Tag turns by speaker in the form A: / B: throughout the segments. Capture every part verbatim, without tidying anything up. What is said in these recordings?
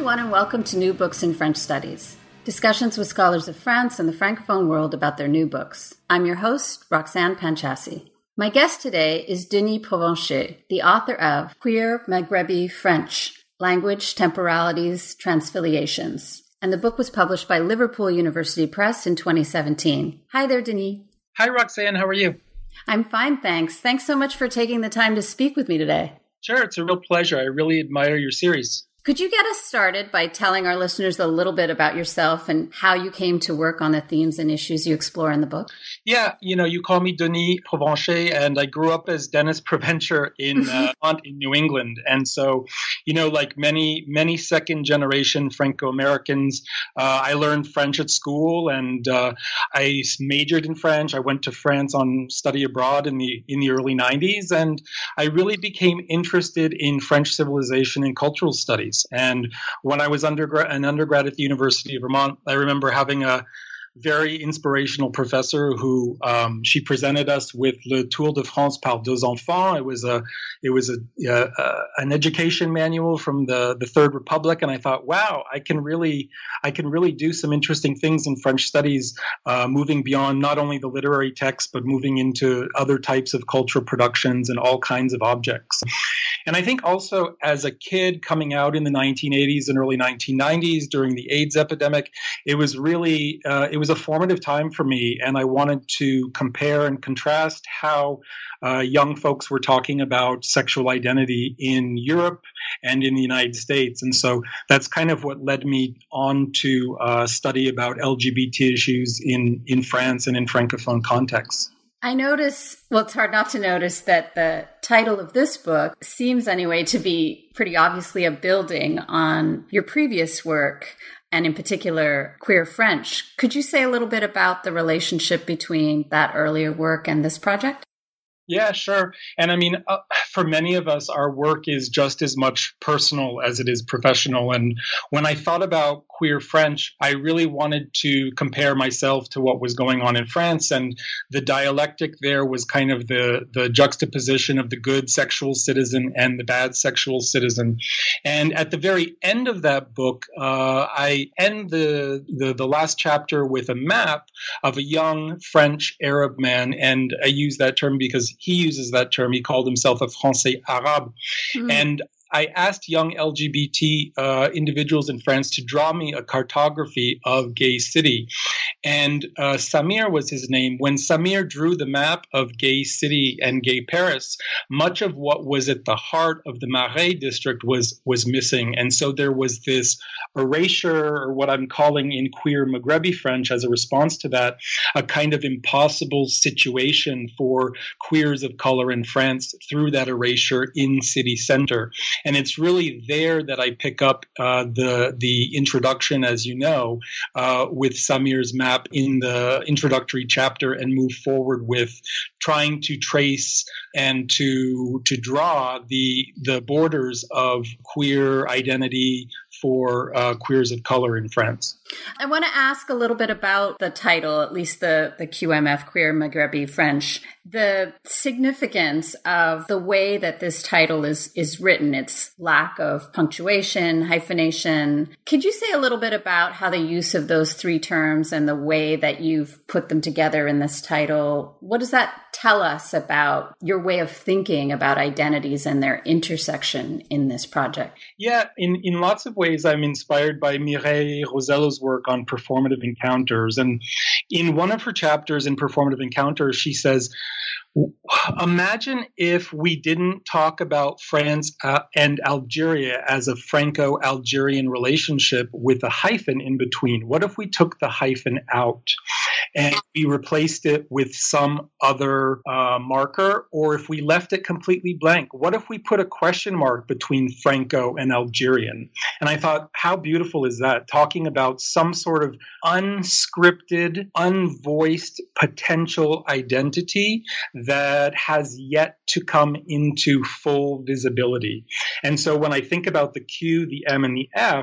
A: everyone, and welcome to New Books in French Studies, discussions with scholars of France and the Francophone world about their new books. I'm your host, Roxanne Panchasi. My guest today is Denis Provencher, the author of Queer Maghrebi French, Language, Temporalities, Transfiliations. And the book was published by Liverpool University Press in twenty seventeen. Hi there, Denis.
B: Hi, Roxanne. How are you?
A: I'm fine, thanks. Thanks so much for taking the time to speak with me today.
B: Sure, it's a real pleasure. I really admire your series.
A: Could you get us started by telling our listeners a little bit about yourself and how you came to work on the themes and issues you explore in the book?
B: Yeah, you know, you call me Denis Provencher, and I grew up as Dennis Provencher in uh, in New England. And so, you know, like many, many second-generation Franco-Americans, uh, I learned French at school, and uh, I majored in French. I went to France on study abroad in the in the early nineties, and I really became interested in French civilization and cultural studies. And when I was undergrad, an undergrad at the University of Vermont, I remember having a very inspirational professor who um, she presented us with Le Tour de France par deux enfants. It was a it was a, uh, uh, an education manual from the the Third Republic, and I thought, wow, I can really I can really do some interesting things in French studies, uh, moving beyond not only the literary text but moving into other types of cultural productions and all kinds of objects. And I think also as a kid coming out in the nineteen eighties and early nineteen nineties during the AIDS epidemic, it was really uh, it was a formative time for me, and I wanted to compare and contrast how uh, young folks were talking about sexual identity in Europe and in the United States. And so that's kind of what led me on to uh, study about L G B T issues in, in France and in Francophone contexts.
A: I notice, well, it's hard not to notice that the title of this book seems anyway to be pretty obviously a building on your previous work, and in particular, Queer French. Could you say a little bit about the relationship between that earlier work and this project?
B: Yeah, sure. And I mean, uh, for many of us, our work is just as much personal as it is professional. And when I thought about Queer French, I really wanted to compare myself to what was going on in France. And the dialectic there was kind of the, the juxtaposition of the good sexual citizen and the bad sexual citizen. And at the very end of that book, uh, I end the, the, the last chapter with a map of a young French Arab man. And I use that term because he uses that term. He called himself a Français Arabe. Mm. And I asked young L G B T uh, individuals in France to draw me a cartography of Gay City. And uh, Samir was his name. When Samir drew the map of Gay City and Gay Paris, much of what was at the heart of the Marais district was, was missing. And so there was this erasure, or what I'm calling in Queer Maghrebi French as a response to that, a kind of impossible situation for queers of color in France through that erasure in city center. And it's really there that I pick up uh, the the introduction, as you know, uh, with Samir's map in the introductory chapter, and move forward with trying to trace and to to draw the the borders of queer identity for uh, queers of color in France.
A: I want to ask a little bit about the title, at least the, the Q M F, Queer Maghrebi French, the significance of the way that this title is, is written, its lack of punctuation, hyphenation. Could you say a little bit about how the use of those three terms and the way that you've put them together in this title, what does that tell us about your way of thinking about identities and their intersection in this project?
B: Yeah, in, in lots of ways, I'm inspired by Mireille Rosello's work on performative encounters. And in one of her chapters in Performative Encounters, she says, imagine if we didn't talk about France uh, and Algeria as a Franco-Algerian relationship with a hyphen in between. What if we took the hyphen out and we replaced it with some other uh, marker, or if we left it completely blank? What if we put a question mark between Franco and Algerian? And I thought, how beautiful is that? Talking about some sort of unscripted, unvoiced potential identity that has yet to come into full visibility. And so when I think about the Q, the M, and the F,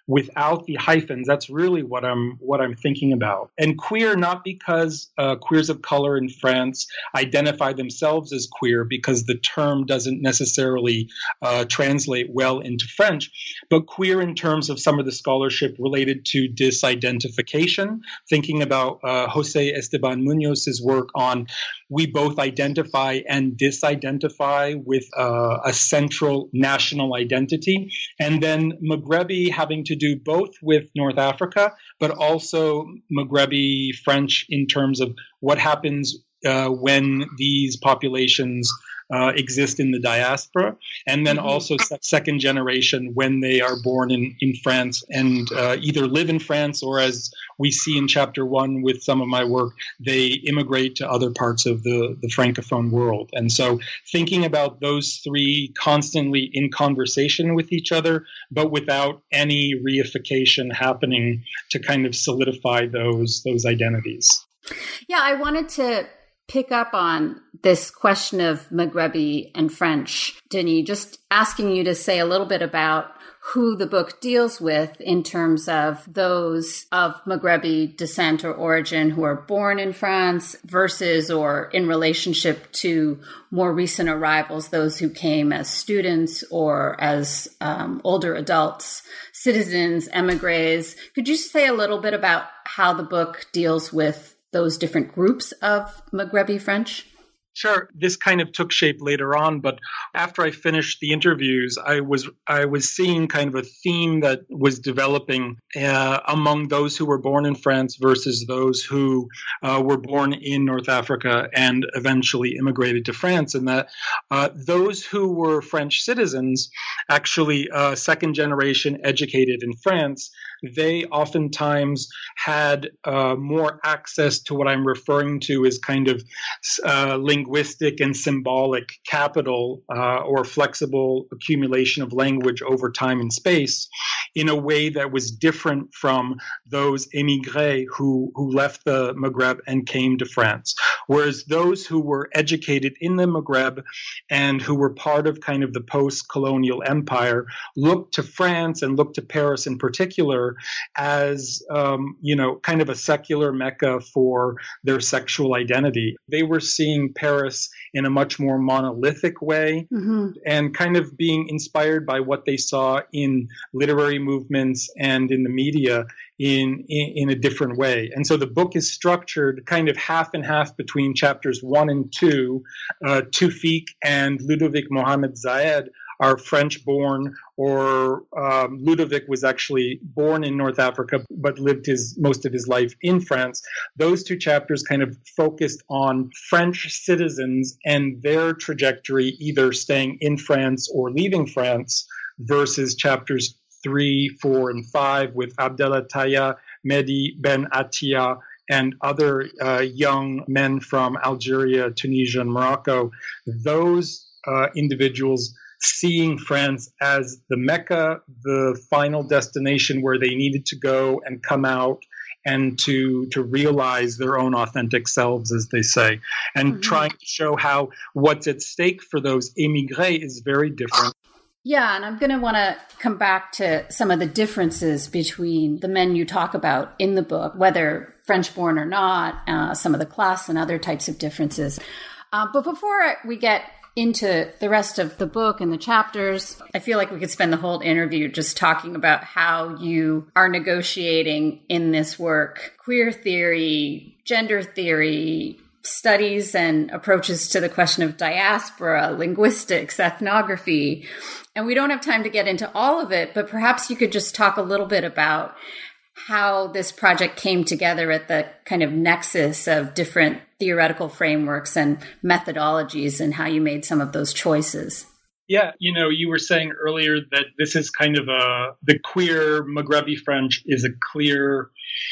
B: without the hyphens. That's really what I'm what I'm thinking about. And queer, not because uh, queers of color in France identify themselves as queer, because the term doesn't necessarily uh, translate well into French, but queer in terms of some of the scholarship related to disidentification, thinking about uh, Jose Esteban Munoz's work on we both identify and disidentify with uh, a central national identity. And then Maghrebi having to do both with North Africa, but also Maghrebi French in terms of what happens uh, when these populations Uh, exist in the diaspora, and then mm-hmm. also se- second generation when they are born in, in France and uh, either live in France or, as we see in chapter one with some of my work, they immigrate to other parts of the, the Francophone world. And so thinking about those three constantly in conversation with each other, but without any reification happening to kind of solidify those those identities.
A: Yeah, I wanted to pick up on this question of Maghrebi and French, Denis, just asking you to say a little bit about who the book deals with in terms of those of Maghrebi descent or origin who are born in France versus or in relationship to more recent arrivals, those who came as students or as um, older adults, citizens, emigres. Could you say a little bit about how the book deals with those different groups of Maghrebi French?
B: Sure. This kind of took shape later on, but after I finished the interviews, I was I was seeing kind of a theme that was developing uh, among those who were born in France versus those who uh, were born in North Africa and eventually immigrated to France, and that uh, those who were French citizens, actually uh, second generation educated in France, they oftentimes had uh, more access to what I'm referring to as kind of uh, linguistic and symbolic capital uh, or flexible accumulation of language over time and space in a way that was different from those émigrés who, who left the Maghreb and came to France. Whereas those who were educated in the Maghreb and who were part of kind of the post-colonial empire looked to France and looked to Paris in particular as, um, you know, kind of a secular mecca for their sexual identity. They were seeing Paris in a much more monolithic way mm-hmm. and kind of being inspired by what they saw in literary movements and in the media in, in, in a different way. And so the book is structured kind of half and half between chapters one and two. Uh, Tawfiq and Ludovic Mohamed Zayed are French-born, or um, Ludovic was actually born in North Africa but lived his most of his life in France. Those two chapters kind of focused on French citizens and their trajectory, either staying in France or leaving France, versus chapters three, four, and five with Abdellah Taya, Mehdi Ben Attia, and other uh, young men from Algeria, Tunisia, and Morocco. Those uh, individuals seeing France as the Mecca, the final destination where they needed to go and come out and to to realize their own authentic selves, as they say, and mm-hmm. trying to show how what's at stake for those émigrés is very different.
A: Yeah, and I'm going to want to come back to some of the differences between the men you talk about in the book, whether French-born or not, uh, some of the class and other types of differences. Uh, but before we get into the rest of the book and the chapters, I feel like we could spend the whole interview just talking about how you are negotiating in this work queer theory, gender theory, studies and approaches to the question of diaspora, linguistics, ethnography. And we don't have time to get into all of it, but perhaps you could just talk a little bit about how this project came together at the kind of nexus of different theoretical frameworks and methodologies and how you made some of those choices.
B: Yeah, you know, you were saying earlier that this is kind of a, the queer Maghrebi French is a clear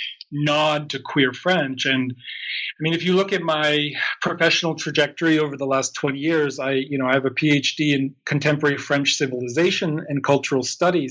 B: nod to queer French. And I mean, if you look at my professional trajectory over the last twenty years, I, you know, I have a PhD in contemporary French civilization and cultural studies.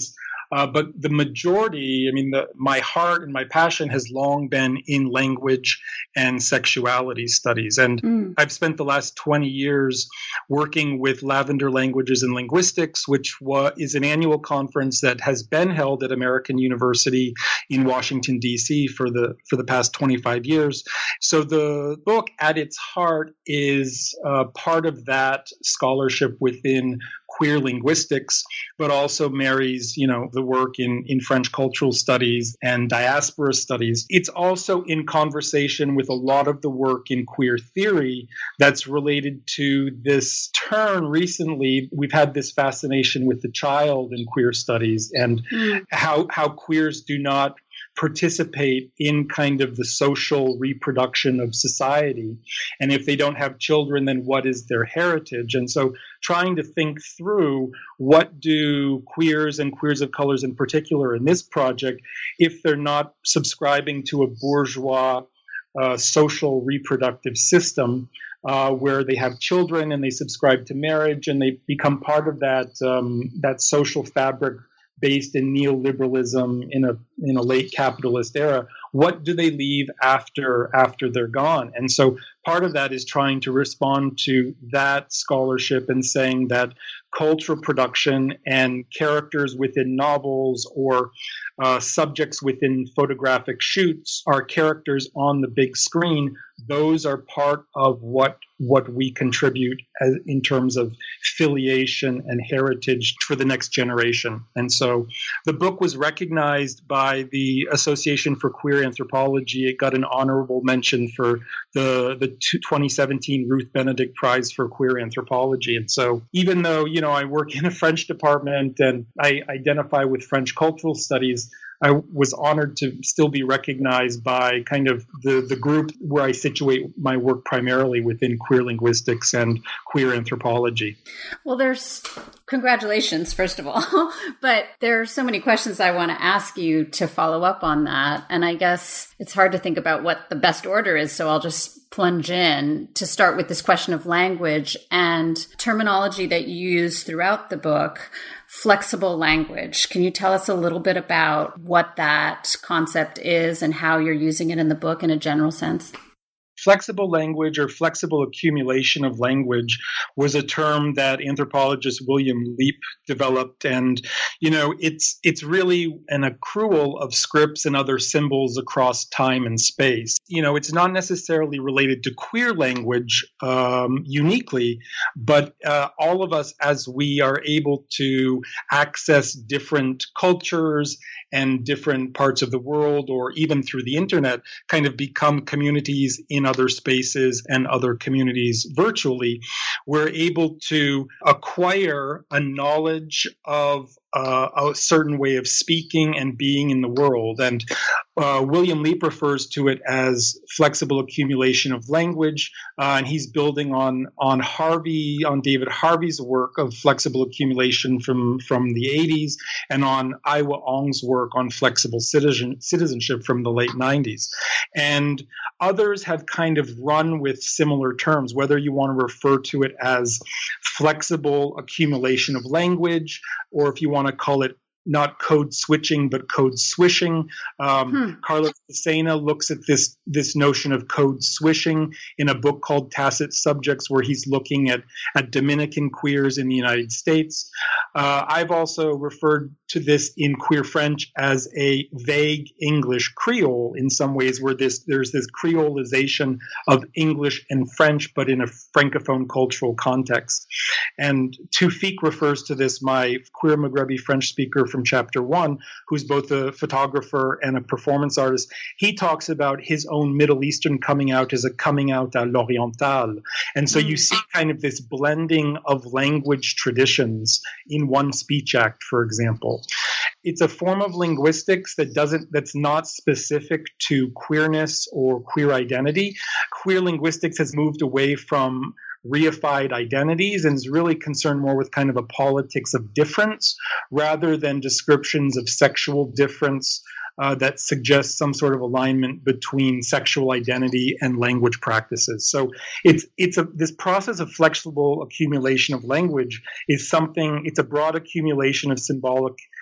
B: Uh, but the majority, I mean, the, my heart and my passion has long been in language and sexuality studies. And mm. I've spent the last twenty years working with Lavender Languages and Linguistics, which wa- is an annual conference that has been held at American University in Washington, D C for the for the past twenty-five years. So the book at its heart is uh, part of that scholarship within queer linguistics, but also marries, you know, the work in, in French cultural studies and diaspora studies. It's also in conversation with a lot of the work in queer theory that's related to this turn recently. We've had this fascination with the child in queer studies and mm. how how queers do not participate in kind of the social reproduction of society. And if they don't have children, then what is their heritage? And so trying to think through what do queers and queers of colors in particular in this project, if they're not subscribing to a bourgeois uh, social reproductive system, Uh, where they have children and they subscribe to marriage and they become part of that um, that social fabric based in neoliberalism in a in a late capitalist era. What do they leave after after they're gone? And so part of that is trying to respond to that scholarship and saying that cultural production and characters within novels or uh, subjects within photographic shoots are characters on the big screen. Those are part of what what we contribute as, in terms of filiation and heritage for the next generation. And so the book was recognized by the Association for Queer Anthropology. It got an honorable mention for the, the twenty seventeen Ruth Benedict Prize for Queer Anthropology. And so even though, you know, I work in a French department and I identify with French cultural studies, I was honored to still be recognized by kind of the, the group where I situate my work primarily within queer linguistics and queer anthropology.
A: Well, there's congratulations, first of all, but there are so many questions I want to ask you to follow up on that. And I guess it's hard to think about what the best order is, so I'll just plunge in to start with this question of language and terminology that you use throughout the book. Flexible language. Can you tell us a little bit about what that concept is and how you're using it in the book in a general sense?
B: Flexible language or flexible accumulation of language was a term that anthropologist William Leap developed. And, you know, it's it's really an accrual of scripts and other symbols across time and space. You know, it's not necessarily related to queer language um, uniquely, but uh, all of us, as we are able to access different cultures and different parts of the world, or even through the internet, kind of become communities in other spaces and other communities virtually, we're able to acquire a knowledge of uh, a certain way of speaking and being in the world. And uh, William Leap refers to it as flexible accumulation of language, uh, and he's building on on Harvey, on David Harvey's work of flexible accumulation from, from the eighties, and on Aiwa Ong's work on flexible citizen, citizenship from the late nineties. And others have kind of run with similar terms, whether you want to refer to it as flexible accumulation of language, or if you want to call it not code switching, but code swishing. Um, hmm. Carlos Pacena looks at this this notion of code swishing in a book called Tacit Subjects, where he's looking at, at Dominican queers in the United States. Uh, I've also referred to this in Queer French as a vague English Creole in some ways, where this there's this creolization of English and French, but in a francophone cultural context. And Tufik refers to this, my queer Maghrebi French speaker from chapter one, who's both a photographer and a performance artist. He talks about his own Middle Eastern coming out as a coming out à l'oriental. And so you see kind of this blending of language traditions in one speech act, for example. It's a form of linguistics that doesn't, that's not specific to queerness or queer identity. Queer linguistics has moved away from reified identities and is really concerned more with kind of a politics of difference rather than descriptions of sexual difference uh, that suggest some sort of alignment between sexual identity and language practices. So it's it's a this process of flexible accumulation of language is something, it's a broad accumulation of symbolic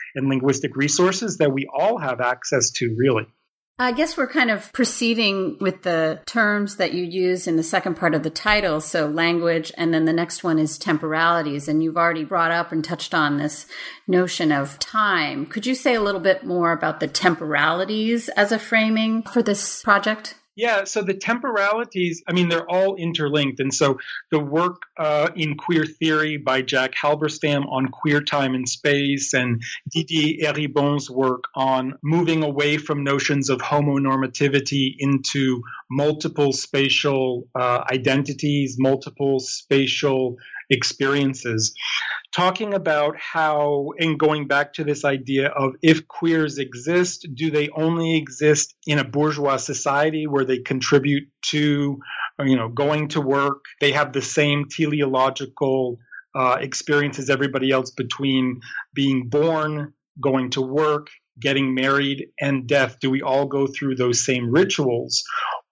B: and linguistic resources that we all have access to, really.
A: I guess we're kind of proceeding with the terms that you use in the second part of the title. So language, and then the next one is temporalities. And you've already brought up and touched on this notion of time. Could you say a little bit more about the temporalities as a framing for this project?
B: Yeah, so the temporalities, I mean, they're all interlinked. And so the work uh, in queer theory by Jack Halberstam on queer time and space, and Didier Eribon's work on moving away from notions of homonormativity into multiple spatial uh, identities, multiple spatial experiences, talking about how, and going back to this idea of if queers exist, do they only exist in a bourgeois society where they contribute to, you know, going to work? They have the same teleological uh, experience as everybody else between being born, going to work, getting married, and death. Do we all go through those same rituals?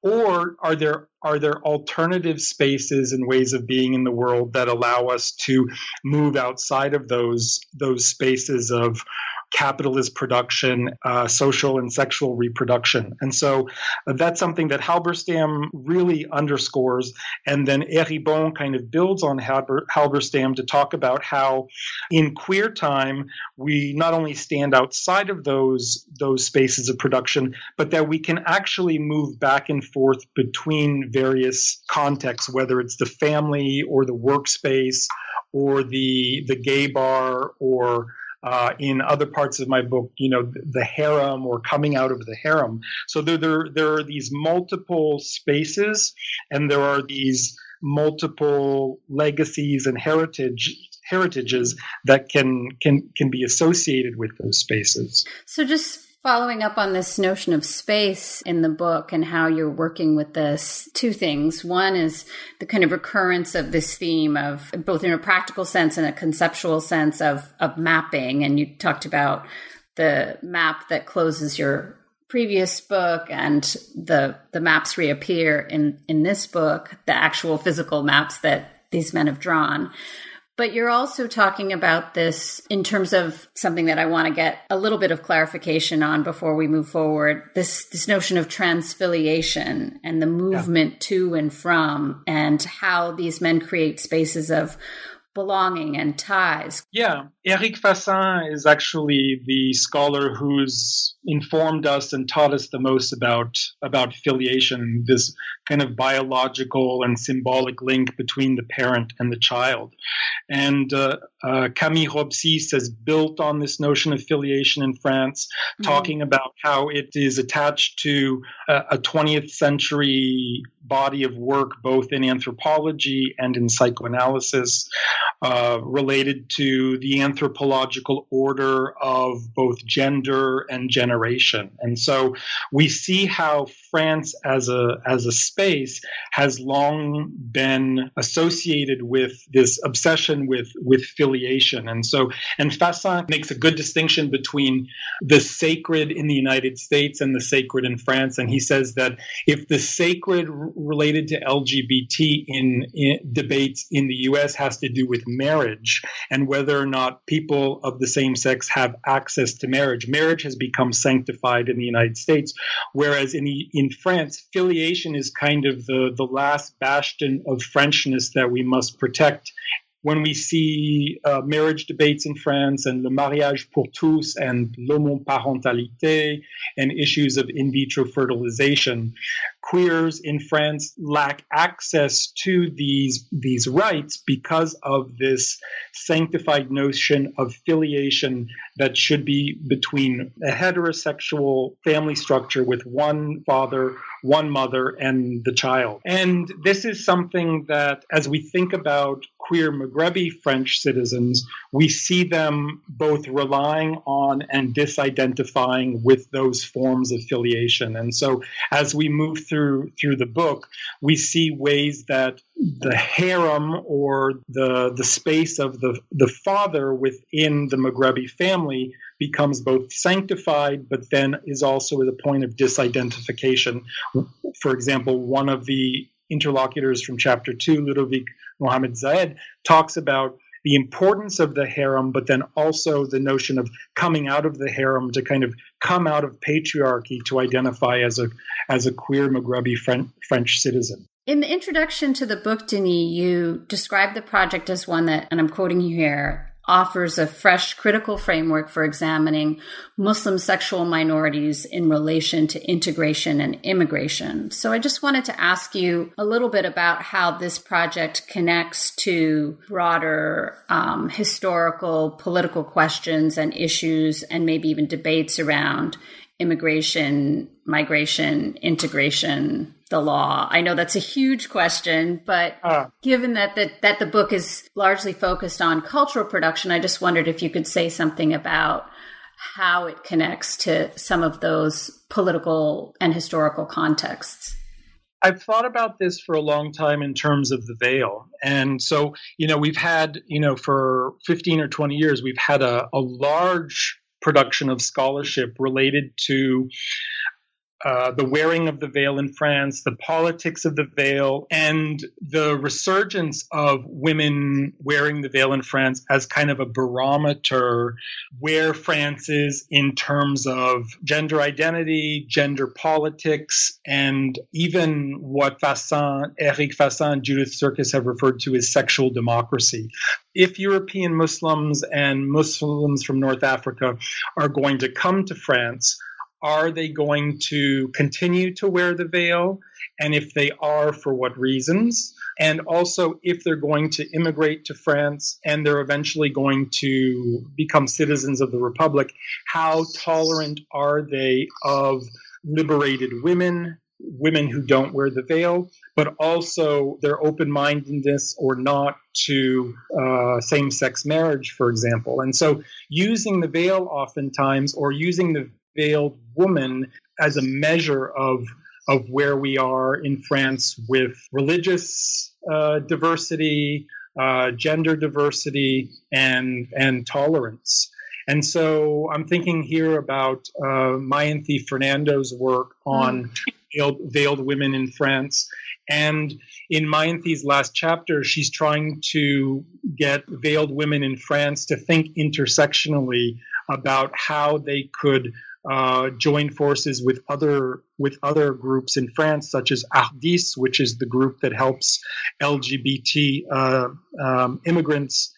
B: Or are there are there alternative spaces and ways of being in the world that allow us to move outside of those those spaces of capitalist production, uh, social and sexual reproduction? And so uh, that's something that Halberstam really underscores. And then Eribon kind of builds on Halber, Halberstam to talk about how in queer time, we not only stand outside of those, those spaces of production, but that we can actually move back and forth between various contexts, whether it's the family or the workspace or the, the gay bar, or Uh, in other parts of my book, you know, the, the harem, or coming out of the harem. So there, there, there are these multiple spaces, and there are these multiple legacies and heritage heritages that can can can be associated with those spaces.
A: So just following up on this notion of space in the book and how you're working with this, two things. One is the kind of recurrence of this theme of both in a practical sense and a conceptual sense of, of mapping. And you talked about the map that closes your previous book, and the, the maps reappear in, in this book, the actual physical maps that these men have drawn. But you're also talking about this in terms of something that I want to get a little bit of clarification on before we move forward, this this notion of transfiliation and the movement yeah. to and from, and how these men create spaces of belonging and ties.
B: Yeah, Éric Fassin is actually the scholar who's informed us and taught us the most about, about filiation, this kind of biological and symbolic link between the parent and the child. And uh, uh, Camille Robsys has built on this notion of filiation in France, mm-hmm. talking about how it is attached to a, a twentieth century body of work, both in anthropology and in psychoanalysis, uh, related to the anthropological order of both gender and generation. And so we see how France as a as a space has long been associated with this obsession with with filiation. And so and Fassin makes a good distinction between the sacred in the United States and the sacred in France. And he says that if the sacred r- related to L G B T in, in debates in the U S has to do with marriage and whether or not people of the same sex have access to marriage, marriage has become sanctified in the United States, whereas in the, in France, filiation is kind of the, the last bastion of Frenchness that we must protect. When we see uh, marriage debates in France and le mariage pour tous and l'homoparentalité and issues of in vitro fertilization, queers in France lack access to these, these rights because of this sanctified notion of filiation that should be between a heterosexual family structure with one father, one mother, and the child. And this is something that, as we think about queer Maghrebi French citizens, we see them both relying on and disidentifying with those forms of filiation. And so as we move through through the book, we see ways that the harem, or the the space of the, the father within the Maghrebi family, becomes both sanctified, but then is also at a point of disidentification. For example, one of the interlocutors from chapter two, Ludovic Mohamed Zayed, talks about the importance of the harem, but then also the notion of coming out of the harem to kind of come out of patriarchy to identify as a as a queer Maghrebi French, French citizen.
A: In the introduction to the book, Denis, you describe the project as one that, and I'm quoting you here, offers a fresh critical framework for examining Muslim sexual minorities in relation to integration and immigration. So I just wanted to ask you a little bit about how this project connects to broader um, historical, political questions and issues, and maybe even debates around immigration, migration, integration, the law. I know that's a huge question, but uh, given that the, that the book is largely focused on cultural production, I just wondered if you could say something about how it connects to some of those political and historical contexts.
B: I've thought about this for a long time in terms of the veil. And so, you know, we've had, you know, for fifteen or twenty years, we've had a, a large production of scholarship related to uh, the wearing of the veil in France, the politics of the veil, and the resurgence of women wearing the veil in France as kind of a barometer where France is in terms of gender identity, gender politics, and even what Fassin, Eric Fassin and Judith Serkis have referred to as sexual democracy. If European Muslims and Muslims from North Africa are going to come to France, are they going to continue to wear the veil? And if they are, for what reasons? And also, if they're going to immigrate to France and they're eventually going to become citizens of the Republic, how tolerant are they of liberated women, women who don't wear the veil, but also their open-mindedness or not to uh, same-sex marriage, for example. And so using the veil oftentimes, or using the veiled woman as a measure of of where we are in France with religious uh, diversity, uh, gender diversity, and and tolerance. And so I'm thinking here about uh, Mayanthi Fernando's work on mm. veiled, veiled women in France. And in Mayanthi's last chapter, she's trying to get veiled women in France to think intersectionally about how they could Uh, join forces with other with other groups in France, such as Ardis, which is the group that helps L G B T uh, um, immigrants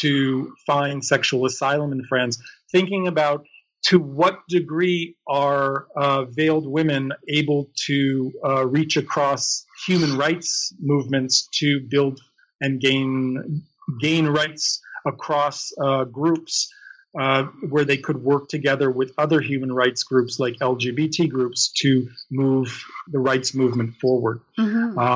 B: to find sexual asylum in France, thinking about to what degree are uh, veiled women able to uh, reach across human rights movements to build and gain gain rights across uh, groups Uh, where they could work together with other human rights groups like L G B T groups to move the rights movement forward. Mm-hmm. Uh,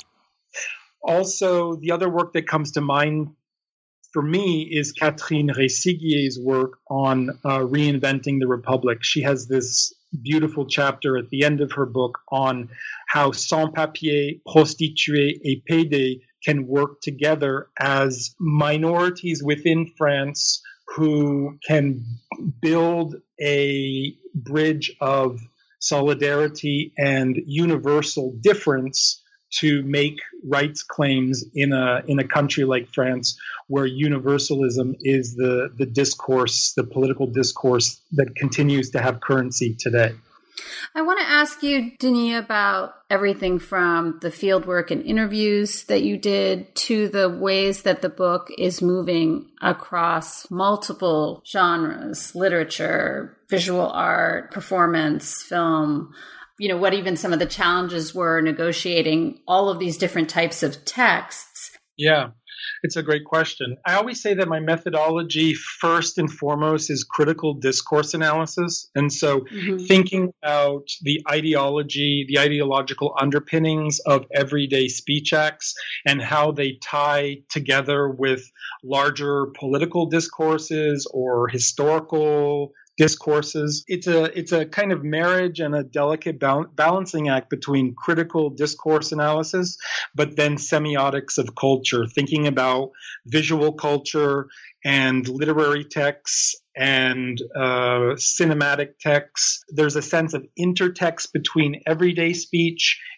B: also, the other work that comes to mind for me is Catherine Resiguier's work on uh, reinventing the Republic. She has this beautiful chapter at the end of her book on how sans-papiers, prostituées, et pédés can work together as minorities within France who can build a bridge of solidarity and universal difference to make rights claims in a in a country like France, where universalism is the, the discourse, the political discourse that continues to have currency today.
A: I want to ask you, Denis, about everything from the fieldwork and interviews that you did to the ways that the book is moving across multiple genres, literature, visual art, performance, film, you know, what even some of the challenges were negotiating all of these different types of texts.
B: Yeah. It's a great question. I always say that my methodology, first and foremost, is critical discourse analysis. And so mm-hmm. thinking about the ideology, the ideological underpinnings of everyday speech acts and how they tie together with larger political discourses or historical discourses. It's a it's a kind of marriage and a delicate bal- balancing act between critical discourse analysis, but then semiotics of culture, thinking about visual culture and literary texts and uh, cinematic texts. There's a sense of intertext between everyday speech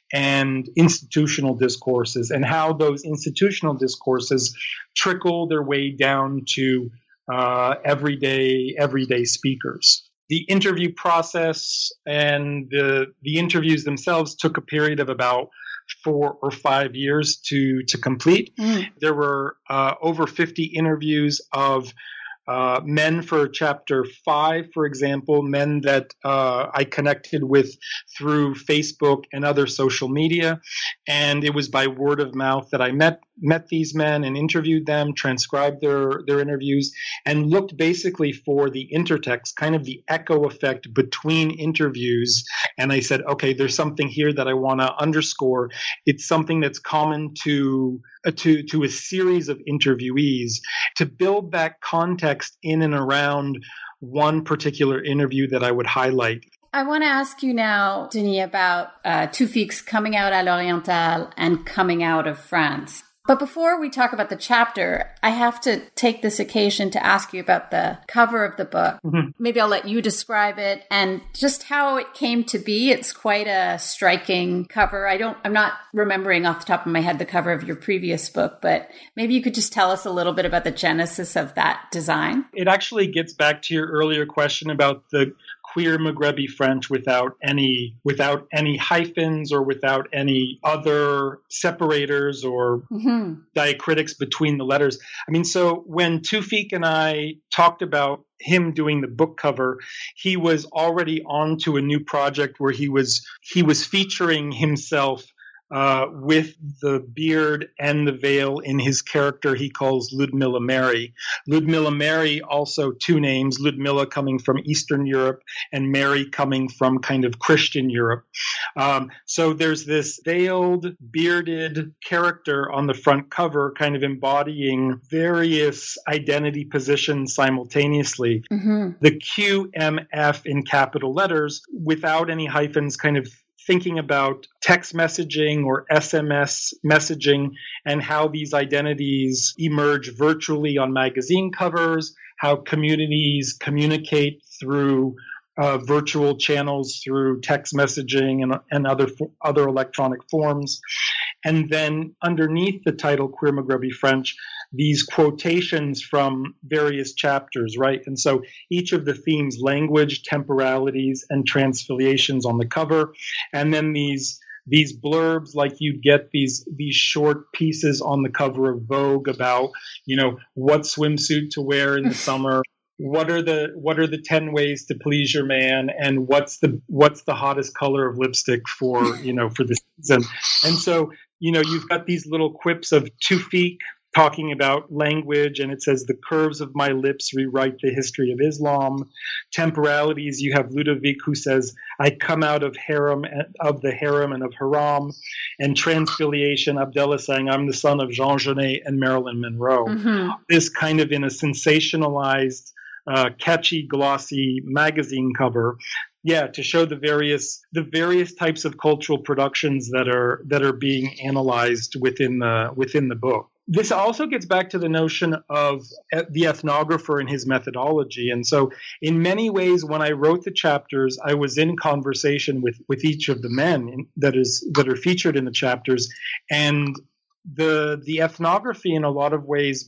B: and institutional discourses, and how those institutional discourses trickle their way down to uh, everyday everyday speakers. The interview process and the the interviews themselves took a period of about four or five years to to complete. Mm. There were uh, over fifty interviews of uh, men for chapter five, for example, men that uh, I connected with through Facebook and other social media. And it was by word of mouth that I met met these men and interviewed them, transcribed their, their interviews, and looked basically for the intertext, kind of the echo effect between interviews. And I said, okay, there's something here that I want to underscore. It's something that's common to, uh, to, to a series of interviewees, to build that context in and around one particular interview that I would highlight.
A: I want to ask you now, Denis, about uh, Toufik's coming out à l'Orientale and coming out of France. But before we talk about the chapter, I have to take this occasion to ask you about the cover of the book. Mm-hmm. Maybe I'll let you describe it and just how it came to be. It's quite a striking cover. I don't, I'm not remembering off the top of my head the cover of your previous book, but maybe you could just tell us a little bit about the genesis of that design.
B: It actually gets back to your earlier question about the queer Maghrebi French without any without any hyphens or without any other separators or mm-hmm. diacritics between the letters. I mean, so when Toufik and I talked about him doing the book cover, he was already on to a new project where he was he was featuring himself Uh, with the beard and the veil in his character he calls Ludmilla Mary. Ludmilla Mary, also two names, Ludmilla coming from Eastern Europe and Mary coming from kind of Christian Europe. Um, so there's this veiled, bearded character on the front cover kind of embodying various identity positions simultaneously. Mm-hmm. The Q M F in capital letters without any hyphens, kind of thinking about text messaging or S M S messaging and how these identities emerge virtually on magazine covers, how communities communicate through uh, virtual channels through text messaging and, and other other electronic forms. And then underneath the title Queer Maghrebi French, these quotations from various chapters, right? And so each of the themes, language, temporalities, and transfiliations on the cover. And then these these blurbs, like you get these these short pieces on the cover of Vogue about, you know, what swimsuit to wear in the summer. What are the what are the ten ways to please your man, and what's the what's the hottest color of lipstick for, you know, for the season? And so, you know, you've got these little quips of Toufik talking about language, and it says, the curves of my lips rewrite the history of Islam. Temporalities, you have Ludovic who says, I come out of harem, of the harem and of haram. And transfiliation, Abdallah saying, I'm the son of Jean Genet and Marilyn Monroe. Mm-hmm. This kind of in a sensationalized, uh, catchy, glossy magazine cover. Yeah, to show the various the various types of cultural productions that are that are being analyzed within the within the book. This also gets back to the notion of the ethnographer and his methodology. And so in many ways, when I wrote the chapters, I was in conversation with, with each of the men in, that is that are featured in the chapters. And the the ethnography, in a lot of ways,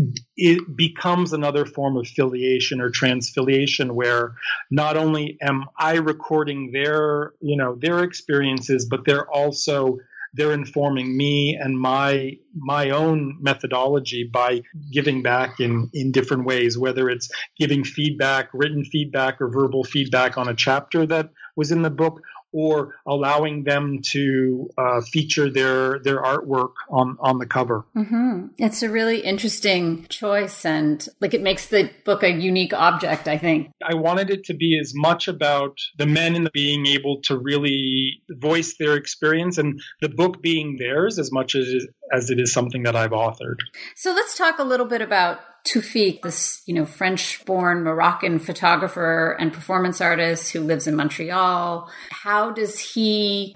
B: it becomes another form of filiation or transfiliation, where not only am I recording their, you know, their experiences, but they're also they're informing me and my my own methodology by giving back in, in different ways, whether it's giving feedback, written feedback or verbal feedback on a chapter that was in the book, or allowing them to uh, feature their their artwork on, on the cover.
A: Mm-hmm. It's a really interesting choice, and like it makes the book a unique object, I think.
B: I wanted it to be as much about the men and being able to really voice their experience, and the book being theirs as much as, as it is something that I've authored.
A: So let's talk a little bit about Toufik, this, you know, French-born Moroccan photographer and performance artist who lives in Montreal. How does he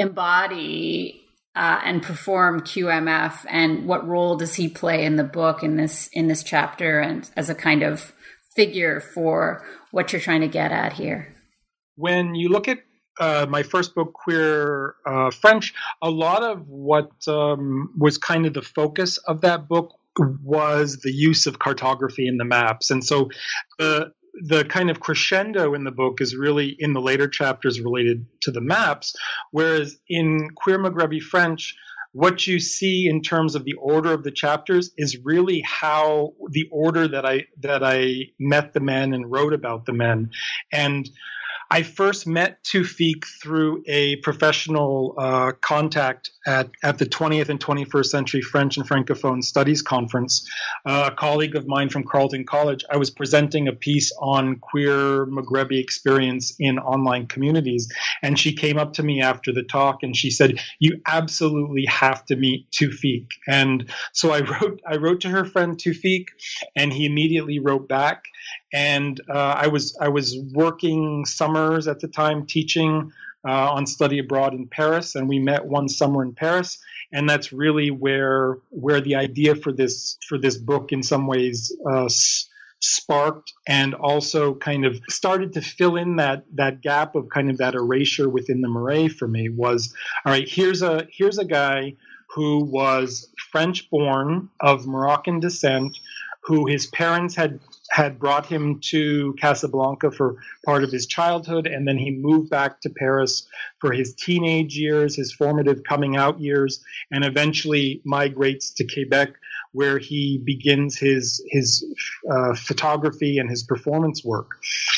A: embody uh, and perform Q M F, and what role does he play in the book, in this in this chapter, and as a kind of figure for what you're trying to get at here?
B: When you look at uh, my first book, Queer uh, French, a lot of what um, was kind of the focus of that book was the use of cartography in the maps. And so the the kind of crescendo in the book is really in the later chapters related to the maps, whereas in Queer Maghrebi French, what you see in terms of the order of the chapters is really how the order that I that I met the men and wrote about the men. And I first met Toufique through a professional uh, contact at, at the twentieth and twenty-first Century French and Francophone Studies Conference. Uh, a colleague of mine from Carleton College, I was presenting a piece on queer Maghrebi experience in online communities. And she came up to me after the talk and she said, "You absolutely have to meet Toufique." And so I wrote, I wrote to her friend Toufique, and he immediately wrote back. And uh, I was I was working summers at the time teaching uh, on study abroad in Paris, and we met one summer in Paris, and that's really where where the idea for this for this book in some ways uh, s- sparked, and also kind of started to fill in that that gap of kind of that erasure within the Marais for me. Was, all right, here's a here's a guy who was French born, of Moroccan descent, who his parents had had brought him to Casablanca for part of his childhood, and then he moved back to Paris for his teenage years, his formative coming out years, and eventually migrates to Quebec, where he begins his his uh, photography and his performance work.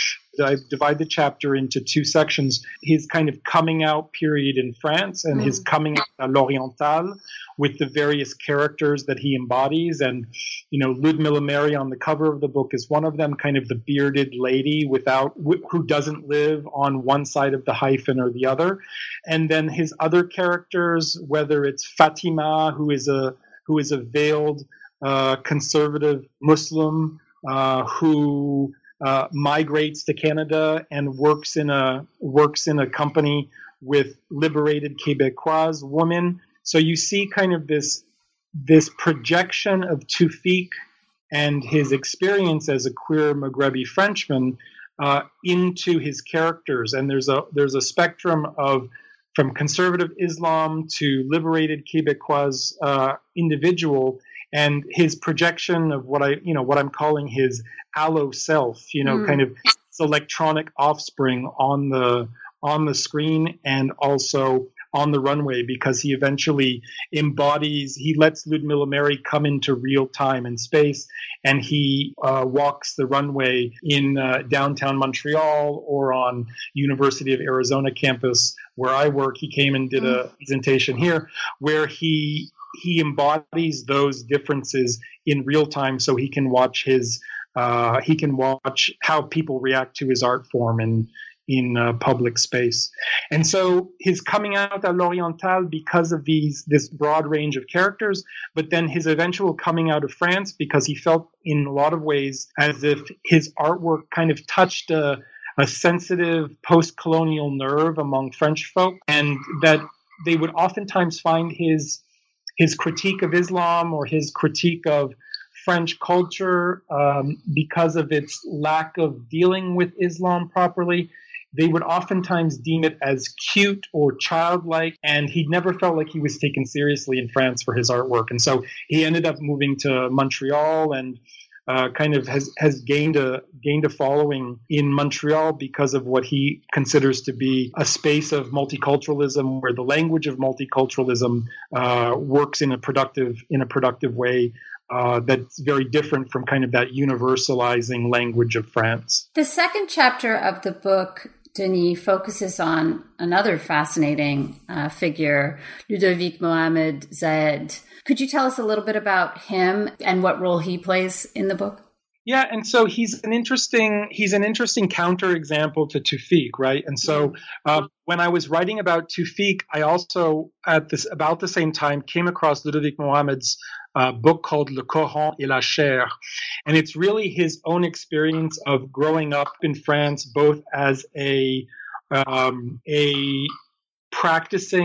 B: I divide the chapter into two sections: his kind of coming out period in France and mm. his coming out à l'Oriental, with the various characters that he embodies. And, you know, Ludmilla Mary on the cover of the book is one of them, kind of the bearded lady without who doesn't live on one side of the hyphen or the other. And then his other characters, whether it's Fatima, who is a who is a veiled uh, conservative Muslim uh, who Uh, migrates to Canada and works in a works in a company with liberated Québécoise women. So you see kind of this this projection of Toufique and his experience as a queer Maghrebi Frenchman uh, into his characters. And there's a there's a spectrum of from conservative Islam to liberated Québécoise uh, individual. And his projection of what I, you know, what I'm calling his allo self, you know, mm. kind of electronic offspring on the on the screen and also on the runway, because he eventually embodies, he lets Ludmilla Mary come into real time and space, and he uh, walks the runway in uh, downtown Montreal or on University of Arizona campus where I work. He came and did mm. a presentation here where he he embodies those differences in real time, so he can watch his uh, he can watch how people react to his art form in in uh, public space. And so his coming out à l'Oriental because of these this broad range of characters, but then his eventual coming out of France because he felt in a lot of ways as if his artwork kind of touched a, a sensitive post-colonial nerve among French folk, and that they would oftentimes find his his critique of Islam or his critique of French culture, um, because of its lack of dealing with Islam properly, they would oftentimes deem it as cute or childlike, and he never felt like he was taken seriously in France for his artwork. And so he ended up moving to Montreal and uh, kind of has, has gained a gained a following in Montreal because of what he considers to be a space of multiculturalism, where the language of multiculturalism uh, works in a productive in a productive way. Uh, that's very different from kind of that universalizing language of France.
A: The second chapter of the book, Denis, focuses on another fascinating uh, figure, Ludovic Mohamed Zayed. Could you tell us a little bit about him and what role he plays in the book?
B: Yeah, and so he's an interesting he's an interesting counterexample to Toufique, right? And so uh, when I was writing about Toufique, I also at this about the same time came across Ludovic Mohamed's uh, book called Le Coran et la Chair, and it's really his own experience of growing up in France, both as a um, a practicing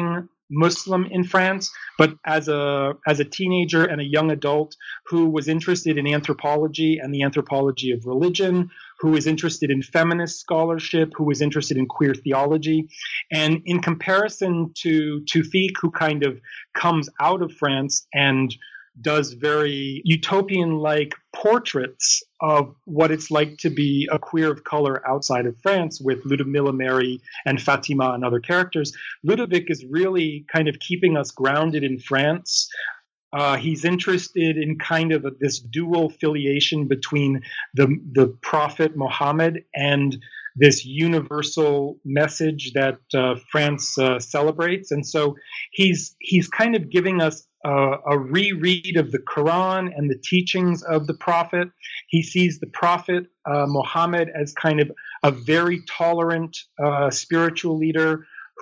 B: Muslim in France, but as a as a teenager and a young adult who was interested in anthropology and the anthropology of religion, who was interested in feminist scholarship, who was interested in queer theology. And in comparison to Tawfiq, who kind of comes out of France and does very utopian-like portraits of what it's like to be a queer of color outside of France with Ludmilla Mary and Fatima and other characters, Ludovic is really kind of keeping us grounded in France. Uh, he's interested in kind of a, this dual filiation between the, the prophet Muhammad and this universal message that uh, France uh, celebrates. And so he's he's kind of giving us a, a reread of the Quran and the teachings of the prophet. He sees the prophet uh, Muhammad as kind of a very tolerant uh, spiritual leader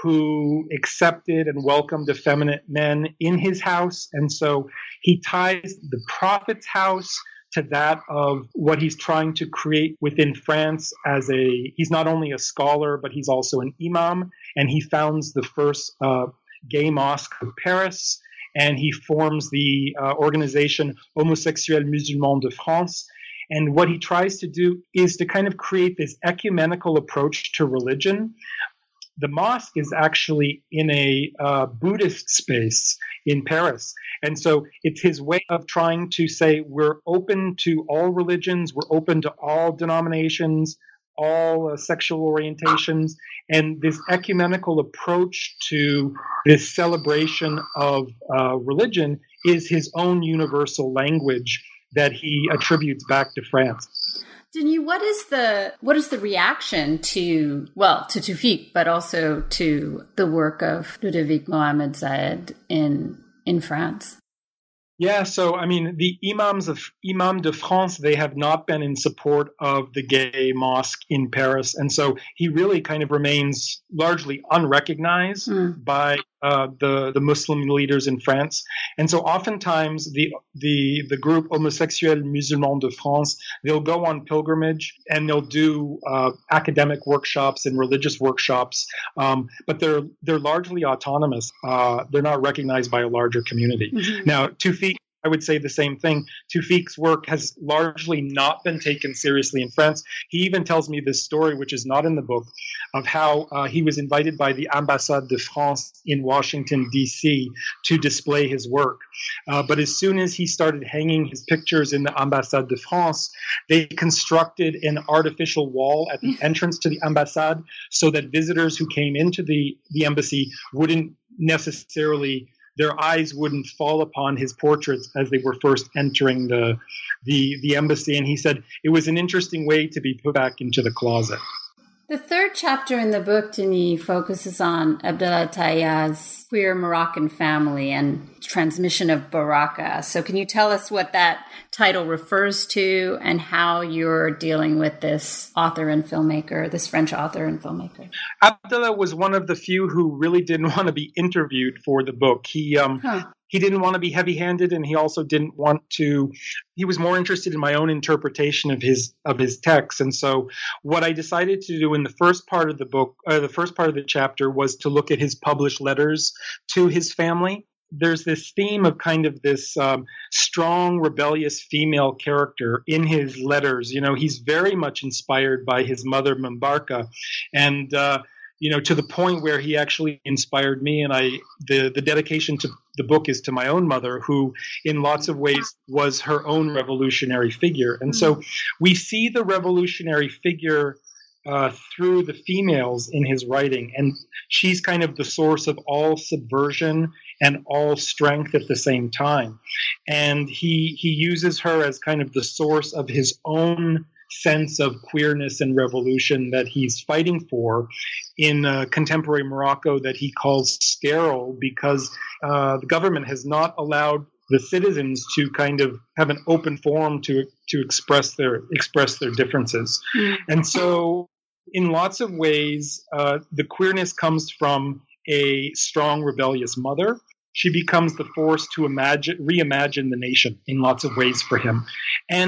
B: who accepted and welcomed effeminate men in his house. And so he ties the prophet's house to that of what he's trying to create within France as a, he's not only a scholar, but he's also an imam, and he founds the first uh, gay mosque of Paris, and he forms the uh, organization Homosexuels Musulmans de France. And what he tries to do is to kind of create this ecumenical approach to religion. The mosque is actually in a uh, Buddhist space in Paris. And so it's his way of trying to say we're open to all religions, we're open to all denominations, all uh, sexual orientations, and this ecumenical approach to this celebration of uh, religion is his own universal language that he attributes back to France.
A: Denis, what is the what is the reaction to, well, to Tawfiq, but also to the work of Ludovic Mohamed Zayed in in France?
B: Yeah, so I mean, the imams of Imam de France, they have not been in support of the gay mosque in Paris, and so he really kind of remains largely unrecognized mm. by uh, the the Muslim leaders in France. And so, oftentimes, the the the group Homosexuels Musulmans de France, they'll go on pilgrimage and they'll do uh, academic workshops and religious workshops, um, but they're they're largely autonomous. Uh, they're not recognized by a larger community. Mm-hmm. Now, Tawfiq, I would say the same thing. Tawfiq's work has largely not been taken seriously in France. He even tells me this story, which is not in the book, of how uh, he was invited by the Ambassade de France in Washington, D C to display his work. Uh, but as soon as he started hanging his pictures in the Ambassade de France, they constructed an artificial wall at the entrance to the Ambassade so that visitors who came into the, the embassy wouldn't necessarily their eyes wouldn't fall upon his portraits as they were first entering the, the the embassy. And he said it was an interesting way to be put back into the closet.
A: The third chapter in the book, Denis, focuses on Abdallah Tayyah's queer Moroccan family and transmission of Baraka. So can you tell us what that title refers to and how you're dealing with this author and filmmaker, this French author and filmmaker?
B: Abdallah was one of the few who really didn't want to be interviewed for the book. He um, huh. He didn't want to be heavy-handed, and he also didn't want to. He was more interested in my own interpretation of his of his text. And so, what I decided to do in the first part of the book, uh, the first part of the chapter, was to look at his published letters to his family. There's this theme of kind of this um, strong, rebellious female character in his letters. You know, he's very much inspired by his mother, Mbarka, and uh, you know, to the point where he actually inspired me. And I, the, the dedication to the book is to my own mother, who in lots of ways was her own revolutionary figure. And mm-hmm. so we see the revolutionary figure uh, through the females in his writing. And she's kind of the source of all subversion and all strength at the same time. And he, he uses her as kind of the source of his own sense of queerness and revolution that he's fighting for in uh, contemporary Morocco that he calls sterile, because uh, the government has not allowed the citizens to kind of have an open forum to to express their express their differences. Mm. And so in lots of ways, uh, the queerness comes from a strong rebellious mother. She becomes the force to imagine, reimagine the nation in lots of ways for him. And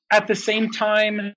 B: at the same time,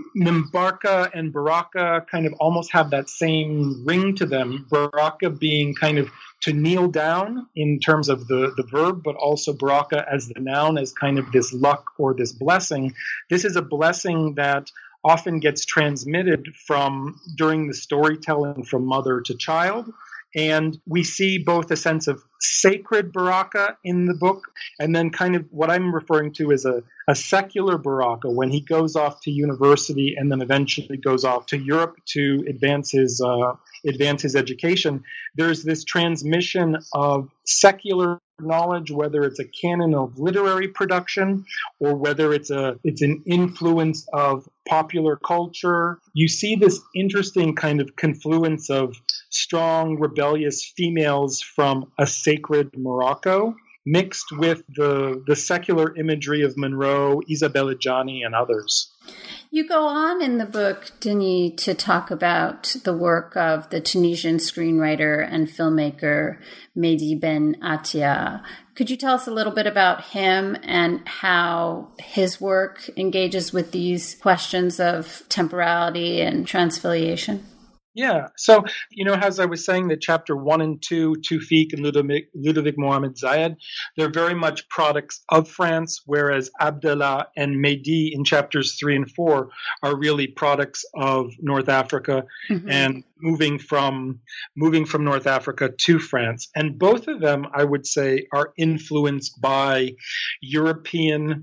B: Mbarka and Baraka kind of almost have that same ring to them. Baraka being kind of to kneel down in terms of the, the verb, but also Baraka as the noun, as kind of this luck or this blessing. This is a blessing that often gets transmitted from during the storytelling from mother to child. And we see both a sense of sacred Baraka in the book, and then kind of what I'm referring to as a, a secular Baraka when he goes off to university and then eventually goes off to Europe to advance his uh, advance his education. There's this transmission of secular knowledge, whether it's a canon of literary production or whether it's a it's an influence of popular culture. You see this interesting kind of confluence of strong, rebellious females from a sacred Morocco mixed with the, the secular imagery of Monroe, Isabelle Adjani, and others.
A: You go on in the book, Denis, to talk about the work of the Tunisian screenwriter and filmmaker Mehdi Ben Atia. Could you tell us a little bit about him and how his work engages with these questions of temporality and transfiliation?
B: Yeah. So, you know, as I was saying, that chapter one and two, Tawfiq and Ludovic, Ludovic Mohamed Zayed, they're very much products of France, whereas Abdallah and Mehdi in chapters three and four are really products of North Africa mm-hmm. and moving from moving from North Africa to France. And both of them, I would say, are influenced by European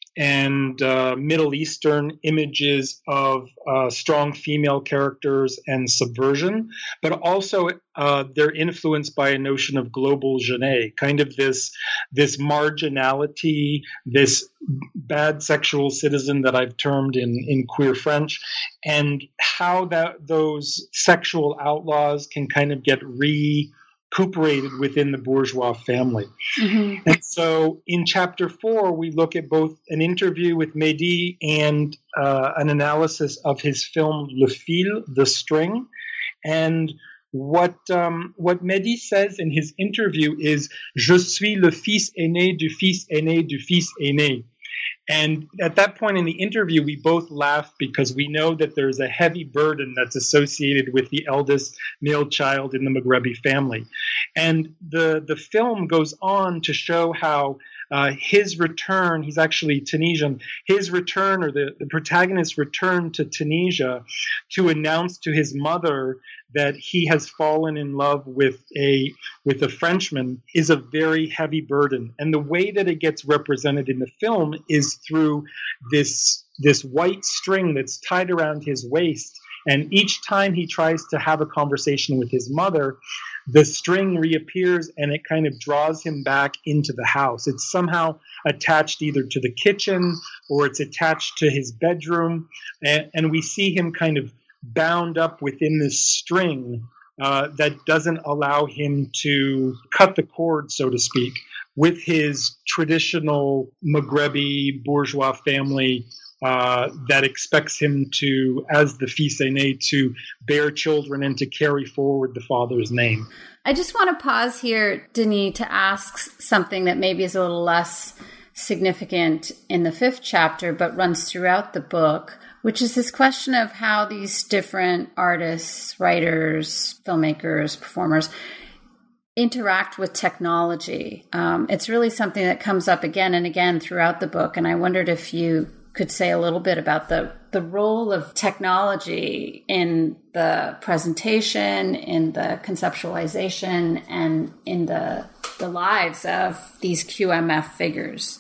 B: and uh, Middle Eastern images of uh, strong female characters and subversion, but also uh, they're influenced by a notion of global gêné, kind of this this marginality, this bad sexual citizen that I've termed in, in queer French, and how that those sexual outlaws can kind of get re recuperated within the bourgeois family. Mm-hmm. And so in chapter four, we look at both an interview with Mehdi and uh, an analysis of his film Le Fil, The String. And what um, what Mehdi says in his interview is, Je suis le fils aîné du fils aîné du fils aîné. And at that point in the interview, we both laugh because we know that there's a heavy burden that's associated with the eldest male child in the Maghrebi family. And the, the film goes on to show how uh, his return, he's actually Tunisian, his return, or the, the protagonist's return to Tunisia to announce to his mother that he has fallen in love with a with a Frenchman is a very heavy burden. And the way that it gets represented in the film is through this this white string that's tied around his waist. And each time he tries to have a conversation with his mother, the string reappears and it kind of draws him back into the house. It's somehow attached either to the kitchen or it's attached to his bedroom. And, and we see him kind of bound up within this string uh, that doesn't allow him to cut the cord, so to speak, with his traditional Maghrebi bourgeois family uh, that expects him to, as the fils aîné, to bear children and to carry forward the father's name.
A: I just want to pause here, Denis, to ask something that maybe is a little less significant in the fifth chapter, but runs throughout the book, which is this question of how these different artists, writers, filmmakers, performers interact with technology. Um, it's really something that comes up again and again throughout the book. And I wondered if you could say a little bit about the, the role of technology in the presentation, in the conceptualization, and in the, the lives of these Q M F figures.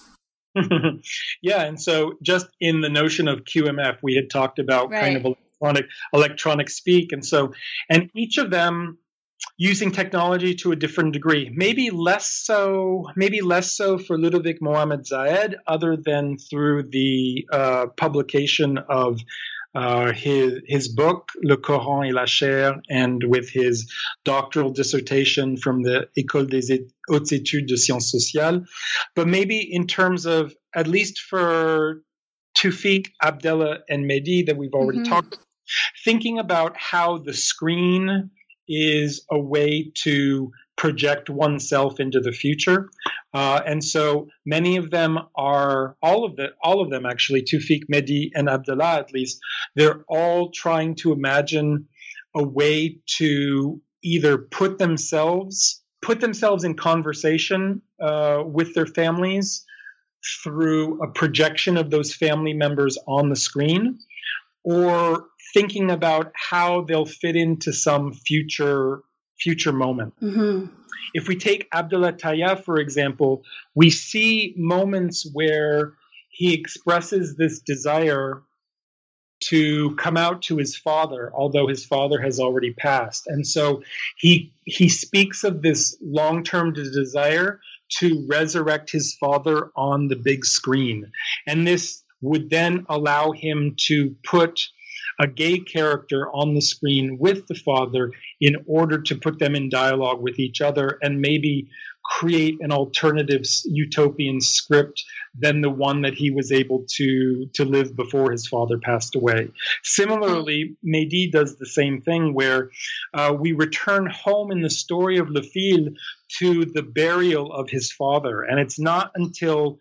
B: Yeah, and so just in the notion of Q M F, we had talked about right. kind of electronic electronic speak, and so and each of them using technology to a different degree. Maybe less so, maybe less so for Ludovic Mohamed Zayed, other than through the uh, publication of uh, his his book Le Coran et la Chair, and with his doctoral dissertation from the École des Hautes Études de Sciences Sociales. But maybe in terms of, at least for Tawfiq, Abdallah, and Mehdi that we've already mm-hmm. talked about, thinking about how the screen is a way to project oneself into the future. Uh, and so many of them are, all of the, all of them actually, Tawfiq, Mehdi, and Abdallah at least, they're all trying to imagine a way to either put themselves, put themselves in conversation uh, with their families through a projection of those family members on the screen, or thinking about how they'll fit into some future future moment.
A: Mm-hmm.
B: If we take Abdallah Tayyab, for example, we see moments where he expresses this desire to come out to his father, although his father has already passed. And so he he speaks of this long-term desire to resurrect his father on the big screen. And this would then allow him to put a gay character on the screen with the father in order to put them in dialogue with each other and maybe create an alternative utopian script than the one that he was able to, to live before his father passed away. Similarly, Mehdi does the same thing where uh, we return home in the story of Le Fil to the burial of his father. And it's not until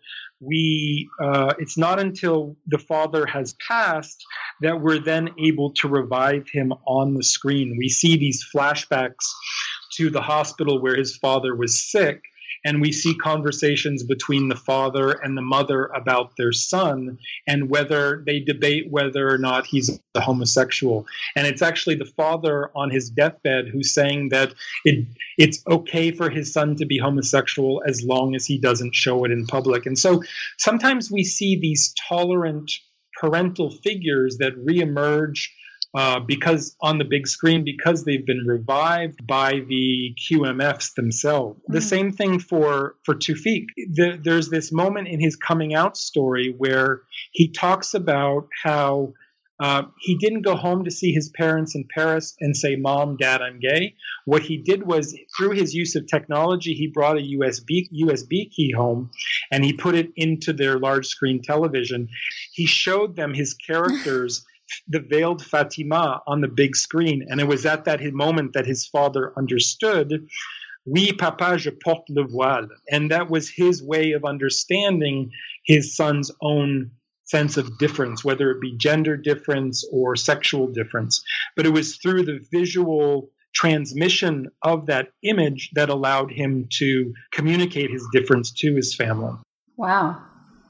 B: we uh, it's not until the father has passed that we're then able to revive him on the screen. We see these flashbacks to the hospital where his father was sick, and we see conversations between the father and the mother about their son and whether they debate whether or not he's a homosexual. And it's actually the father on his deathbed who's saying that it it's okay for his son to be homosexual as long as he doesn't show it in public. And so sometimes we see these tolerant parental figures that reemerge Uh, because on the big screen, because they've been revived by the Q M Fs themselves. Mm-hmm. The same thing for, for Tawfiq. The, there's this moment in his coming out story where he talks about how uh, he didn't go home to see his parents in Paris and say, "Mom, Dad, I'm gay." What he did was, through his use of technology, he brought a U S B, U S B key home and he put it into their large screen television. He showed them his characters the veiled Fatima on the big screen. And it was at that moment that his father understood, "Oui, papa, je porte le voile." And that was his way of understanding his son's own sense of difference, whether it be gender difference or sexual difference. But it was through the visual transmission of that image that allowed him to communicate his difference to his family.
A: Wow.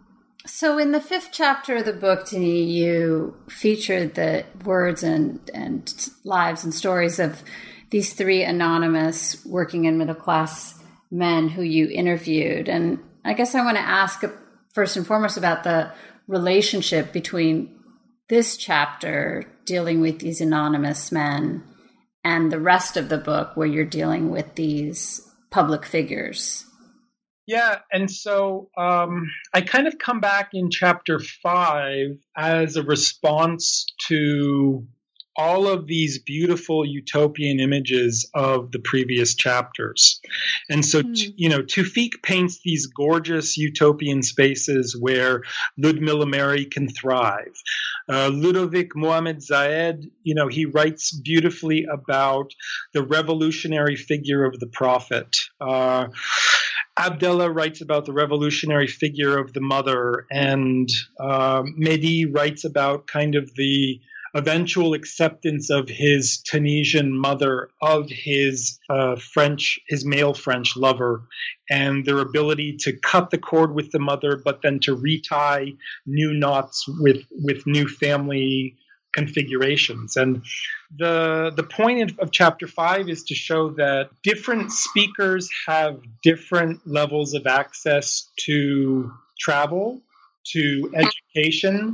A: So in the fifth chapter of the book, Denis, you featured the words and, and lives and stories of these three anonymous working and middle-class men who you interviewed. And I guess I want to ask first and foremost about the relationship between this chapter dealing with these anonymous men and the rest of the book where you're dealing with these public figures.
B: Yeah, and so um, I kind of come back in chapter five as a response to all of these beautiful utopian images of the previous chapters. And so, mm. t- you know, Tawfiq paints these gorgeous utopian spaces where Ludmilla Mary can thrive. Uh, Ludovic Mohamed Zayed, you know, he writes beautifully about the revolutionary figure of the prophet. Uh, Abdallah writes about the revolutionary figure of the mother, and uh, Mehdi writes about kind of the eventual acceptance of his Tunisian mother of his uh, French, his male French lover, and their ability to cut the cord with the mother, but then to retie new knots with, with new family configurations. And the the point of, of chapter five is to show that different speakers have different levels of access to travel, to education,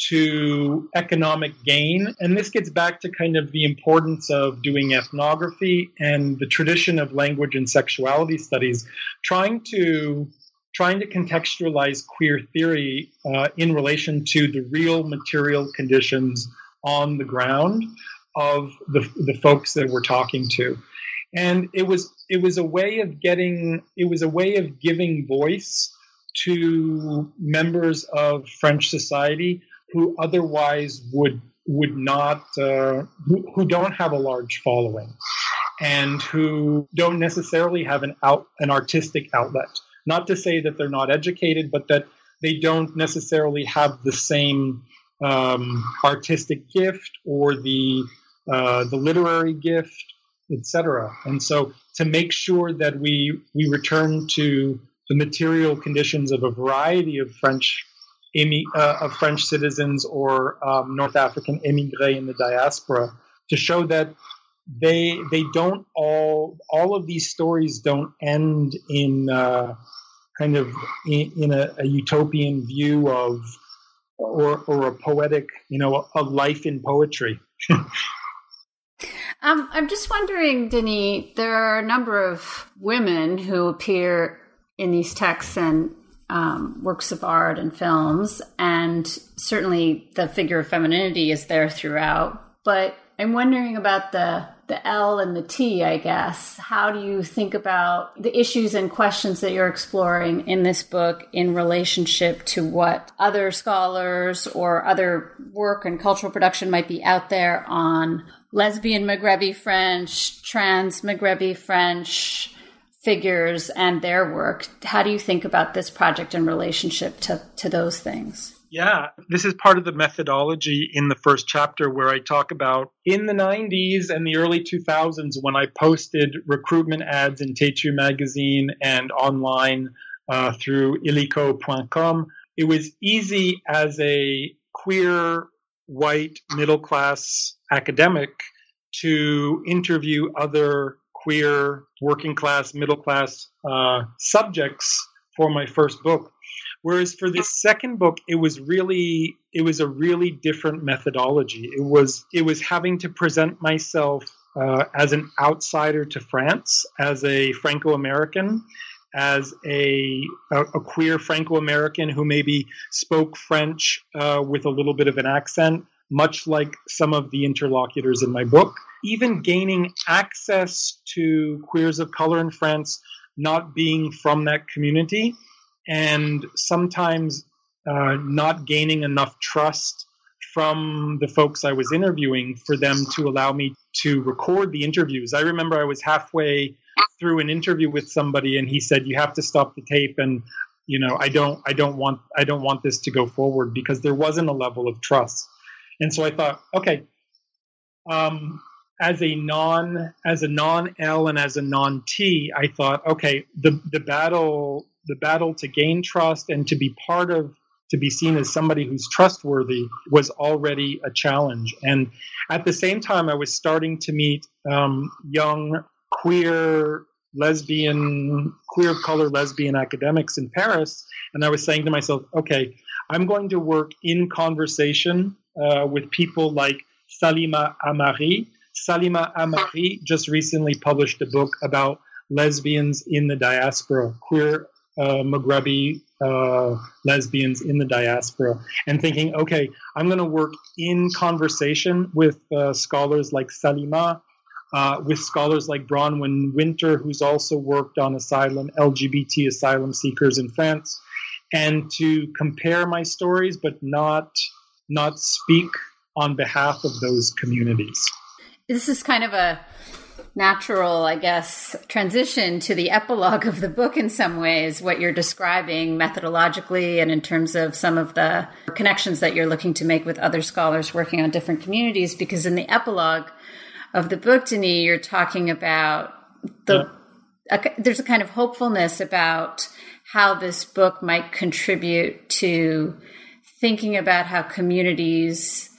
B: to economic gain. And this gets back to kind of the importance of doing ethnography and the tradition of language and sexuality studies, trying to trying to contextualize queer theory uh, in relation to the real material conditions on the ground of the the folks that we're talking to. And it was it was a way of getting it was a way of giving voice to members of French society who otherwise would would not uh, who, who don't have a large following and who don't necessarily have an out an artistic outlet. not to say that they're not educated, but that they don't necessarily have the same um, artistic gift or the uh, the literary gift, et cetera. And so to make sure that we we return to the material conditions of a variety of French uh, of French citizens or um, North African immigrés in the diaspora, to show that they they don't all all of these stories don't end in uh, kind of in, in a, a utopian view of or or a poetic, you know, a life in poetry.
A: um, I'm just wondering, Denis, there are a number of women who appear in these texts and um, works of art and films, and certainly the figure of femininity is there throughout. But I'm wondering about the the L and the T, I guess. How do you think about the issues and questions that you're exploring in this book in relationship to what other scholars or other work and cultural production might be out there on lesbian Maghrebi French, trans Maghrebi French figures and their work? How do you think about this project in relationship to, to those things?
B: Yeah, this is part of the methodology in the first chapter where I talk about in the nineties and the early two thousands when I posted recruitment ads in Têtu magazine and online uh, through illico dot com. It was easy as a queer, white, middle-class academic to interview other queer, working-class, middle-class uh, subjects for my first book. Whereas for this second book, it was really, it was a really different methodology. It was, it was having to present myself uh, as an outsider to France, as a Franco-American, as a, a, a queer Franco-American who maybe spoke French uh, with a little bit of an accent, much like some of the interlocutors in my book. Even gaining access to queers of color in France, not being from that community, and sometimes uh, not gaining enough trust from the folks I was interviewing for them to allow me to record the interviews. I remember I was halfway through an interview with somebody and he said, "You have to stop the tape," and you know, I don't I don't want I don't want this to go forward, because there wasn't a level of trust. And so I thought, okay, um, as a non as a non-L and as a non-T, I thought, okay, the the battle the battle to gain trust and to be part of, to be seen as somebody who's trustworthy was already a challenge. And at the same time, I was starting to meet um, young queer lesbian, queer of color lesbian academics in Paris. And I was saying to myself, okay, I'm going to work in conversation uh, with people like Salima Amari. Salima Amari just recently published a book about lesbians in the diaspora, queer Uh, Maghrebi uh, lesbians in the diaspora, and thinking, okay, I'm going to work in conversation with uh, scholars like Salima, uh, with scholars like Bronwyn Winter, who's also worked on asylum, L G B T asylum seekers in France, and to compare my stories, but not not speak on behalf of those communities.
A: This is kind of a natural, I guess, transition to the epilogue of the book in some ways, what you're describing methodologically and in terms of some of the connections that you're looking to make with other scholars working on different communities. Because in the epilogue of the book, Denis, you're talking about the yeah. a, there's a kind of hopefulness about how this book might contribute to thinking about how communities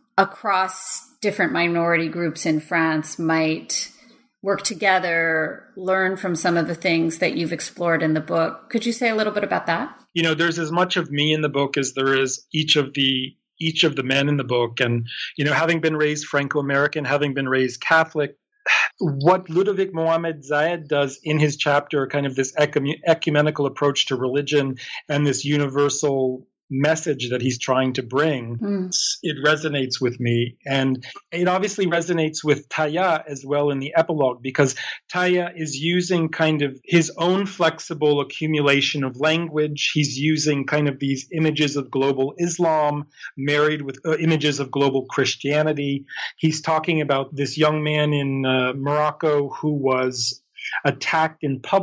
A: across different minority groups in France might work together, learn from some of the things that you've explored in the book. Could you say a little bit about that?
B: You know, there's as much of me in the book as there is each of the each of the men in the book. And, you know, having been raised Franco-American, having been raised Catholic, what Ludovic Mohamed Zayed does in his chapter, kind of this ecumenical approach to religion and this universal message that he's trying to bring, mm. it resonates with me. And it obviously resonates with Taya as well in the epilogue, because Taya is using kind of his own flexible accumulation of language. He's using kind of these images of global Islam married with uh, images of global Christianity. He's talking about this young man in uh, Morocco who was attacked in public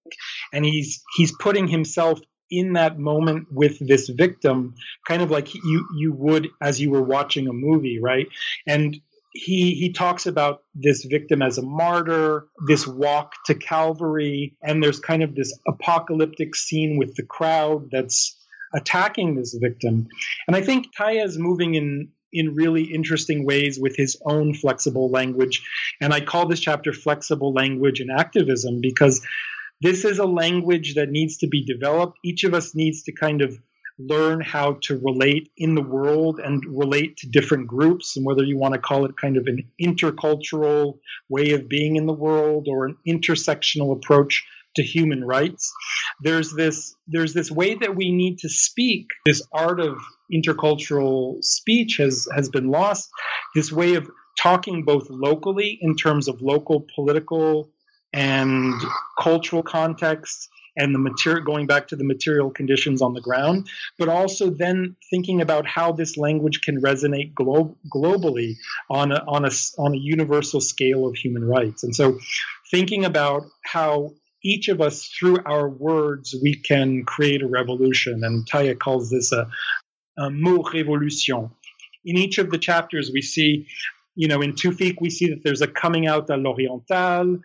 B: and he's he's putting himself in that moment with this victim, kind of like you you would as you were watching a movie, right? And he he talks about this victim as a martyr, this walk to Calvary, and there's kind of this apocalyptic scene with the crowd that's attacking this victim. And I think Taya is moving in in really interesting ways with his own flexible language. And I call this chapter Flexible Language and Activism, because this is a language that needs to be developed. Each of us needs to kind of learn how to relate in the world and relate to different groups, and whether you want to call it kind of an intercultural way of being in the world or an intersectional approach to human rights. There's this there's this way that we need to speak. This art of intercultural speech has has been lost. This way of talking both locally in terms of local political and cultural context, and the material, going back to the material conditions on the ground, but also then thinking about how this language can resonate glo- globally on a, on a on a universal scale of human rights. And so, thinking about how each of us, through our words, we can create a revolution. And Taya calls this a, a mot révolution. In each of the chapters, we see, you know, in Tufik, we see that there's a coming out à l'oriental.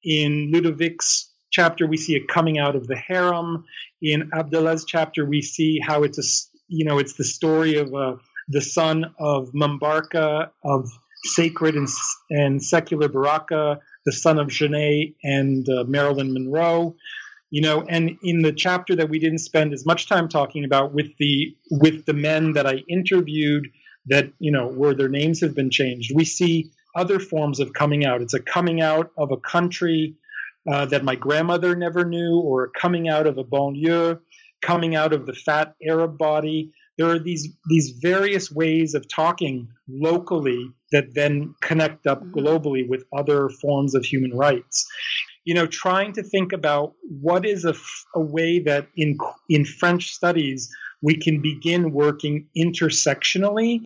B: In Ludovic's chapter, we see a coming out of the harem. In Abdallah's chapter, we see how it's a, you know, it's the story of uh, the son of Mambarka, of sacred and, and secular Baraka, the son of Genet and uh, Marilyn Monroe, you know. And in the chapter that we didn't spend as much time talking about, with the with the men that I interviewed, that, you know, where their names have been changed, we see other forms of coming out. It's a coming out of a country uh, that my grandmother never knew, or a coming out of a banlieue, coming out of the fat Arab body. There are these these various ways of talking locally that then connect up globally with other forms of human rights. You know, trying to think about what is a, a way that in in French studies we can begin working intersectionally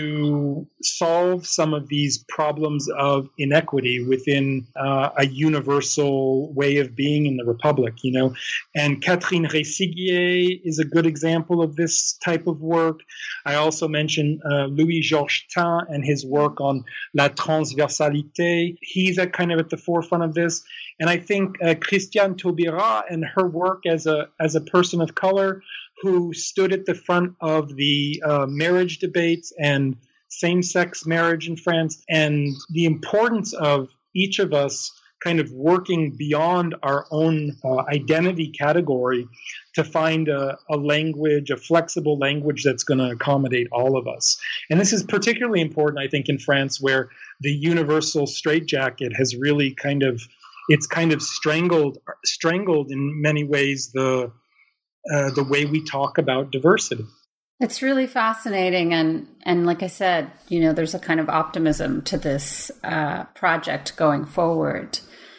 B: to solve some of these problems of inequity within uh, a universal way of being in the Republic, you know. And Catherine Resiguier is a good example of this type of work. I also mentioned uh, Louis-Georges Tin and his work on la transversalité. He's at kind of at the forefront of this. And I think uh, Christiane Taubira and her work as a as a person of color who stood at the front of the uh, marriage debates and same-sex marriage in France, and the importance of each of us kind of working beyond our own uh, identity category to find a, a language, a flexible language that's going to accommodate all of us. And this is particularly important, I think, in France, where the universal straitjacket has really kind of, it's kind of strangled, strangled in many ways the Uh, the way we talk about diversity.
A: It's really fascinating. And, and like I said, you know, there's a kind of optimism to this uh, project going forward.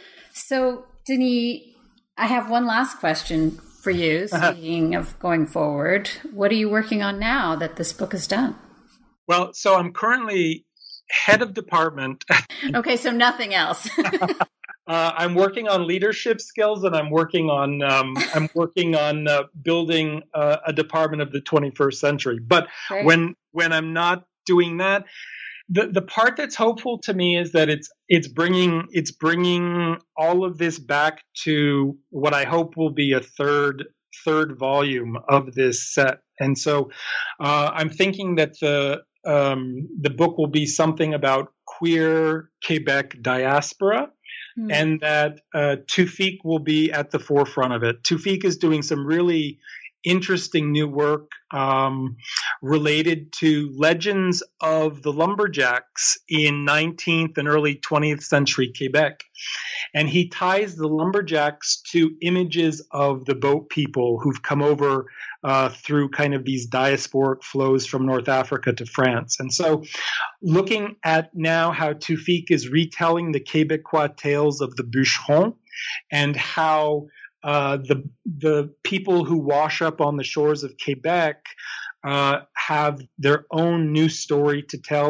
A: So, Denis, I have one last question for you. Speaking of going forward, what are you working on now that this book is done?
B: Well, so I'm currently head of department.
A: Okay, so nothing else.
B: Uh, I'm working on leadership skills, and I'm working on um, I'm working on uh, building uh, a department of the twenty-first century. But Great. when when I'm not doing that, the the part that's hopeful to me is that it's it's bringing it's bringing all of this back to what I hope will be a third third volume of this set. And so uh, I'm thinking that the um, the book will be something about queer Quebec diaspora. Mm. And that uh, Tufik will be at the forefront of it. Tufik is doing some really interesting new work um, related to legends of the lumberjacks in nineteenth and early twentieth century Quebec. And he ties the lumberjacks to images of the boat people who've come over uh, through kind of these diasporic flows from North Africa to France. And so looking at now how Tufik is retelling the Quebecois tales of the bûcherons, and how uh, the the people who wash up on the shores of Quebec uh, have their own new story to tell,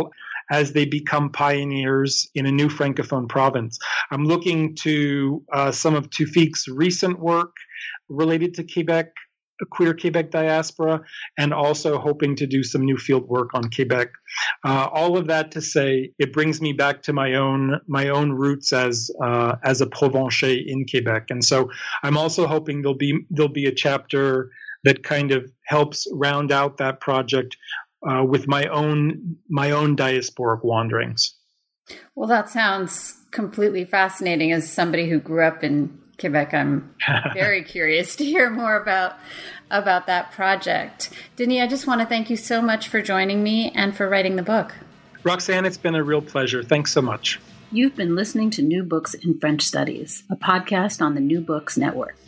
B: as they become pioneers in a new Francophone province. I'm looking to uh, some of Toufik's recent work related to Quebec, queer Quebec diaspora, and also hoping to do some new field work on Quebec. Uh, all of that to say, it brings me back to my own my own roots as uh, as a Provençais in Quebec, and so I'm also hoping there'll be there'll be a chapter that kind of helps round out that project uh, with my own my own diasporic wanderings.
A: Well, that sounds completely fascinating. As somebody who grew up in Quebec, I'm very curious to hear more about about that project. Denis, I just want to thank you so much for joining me and for writing the book.
B: Roxanne, it's been a real pleasure. Thanks so much.
A: You've been listening to New Books in French Studies, a podcast on the New Books Network.